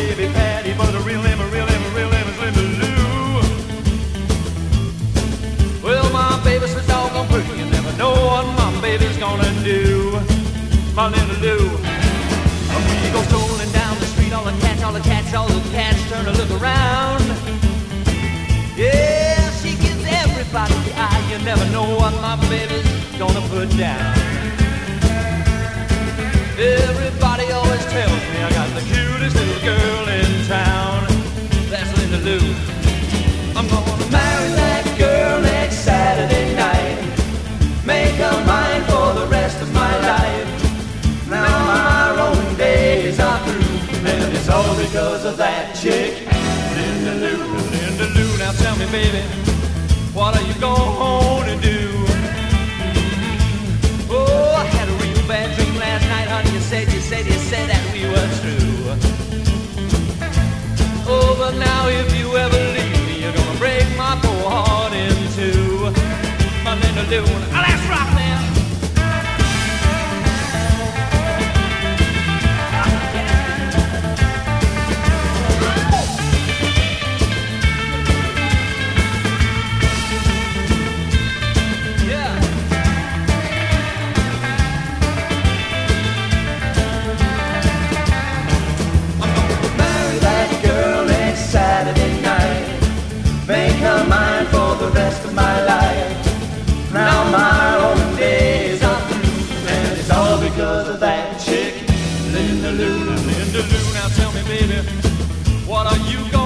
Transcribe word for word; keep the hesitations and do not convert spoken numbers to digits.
baby Patty, but the real name, a real name, a real name is Linda Lou. Well, my baby's so doggone pretty, you never know what my baby's gonna do. My Linda Lou. We go strolling down the street, all the cats, all the cats, all the cats turn to look around. Yeah, she gives everybody the eye. You never know what my baby's gonna put down. Everybody always tells me I got the cutest little girl in town. That's Linda Lou. I'm gonna marry that girl next Saturday night. Make her mine for the rest of my life. Now my rolling days are through, and it's all because of that chick, Linda Lou. Linda Lou, now tell me, baby, what are you gonna do? Oh, I had a real bad dream last night, honey. You said, you said, you said that we were through. Oh, but now if you ever leave me, you're gonna break my poor heart in two. My Linda Lou, oh, let's rock now. Make her mine for the rest of my life. Now my own days are through, and it's all because of that chick, Linda Lou. Linda Lou, now tell me, baby, what are you going